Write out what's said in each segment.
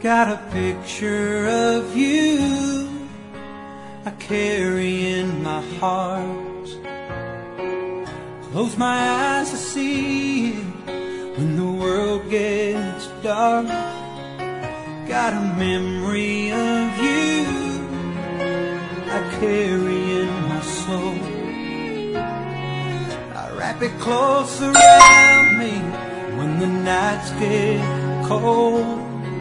Got a picture of you I carry in my heart. Close my eyes to see it when the world gets dark. Got a memory of you I carry in my soul. I wrap it close around me when the nights get cold.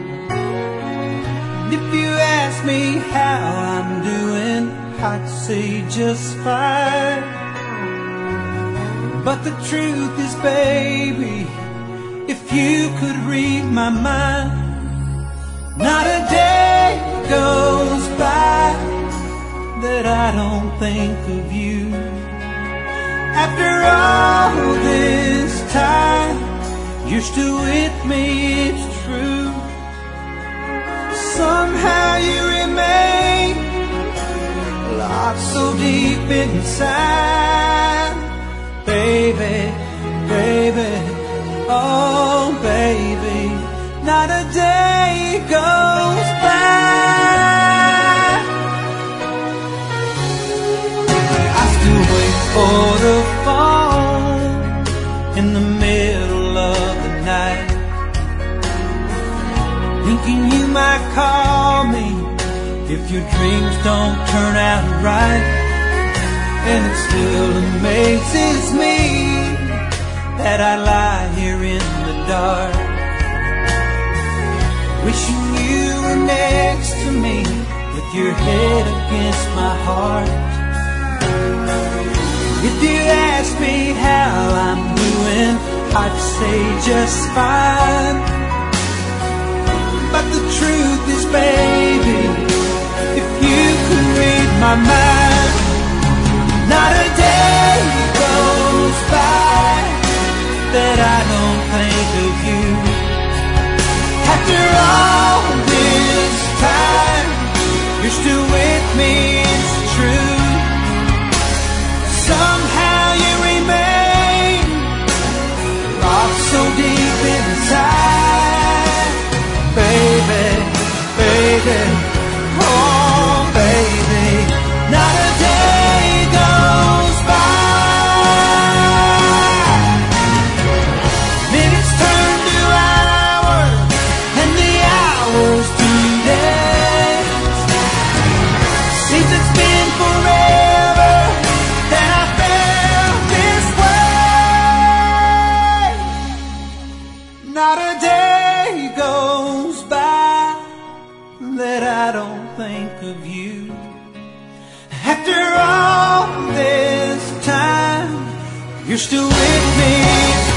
And if you ask me how I'm doing, I'd say just fine. But the truth is, baby, if you could read my mind, not a day goes by that I don't think of you. After all this time, you're still with me, it's true. Somehow you remain locked so deep inside. Baby, baby, oh baby, not a day goes by. I still wait for the phone in the middle of the night, thinking you might call me if your dreams don't turn out right. And it still amazes me that I lie here in the dark, wishing you were next to me with your head against my heart. If you ask me how I'm doing, I'd say just fine. But the truth is, baby, if you could read my mind, not a day goes by that I don't think of you. After all this time, you're still with me, it's true. Somehow you remain locked so deep inside. Baby, baby, oh baby, not a day goes by. Minutes turn to hours, and the hours to days. Seems it's been forever that I felt this way. Not a day goes by that I don't think of you. After all this time, you're still with me.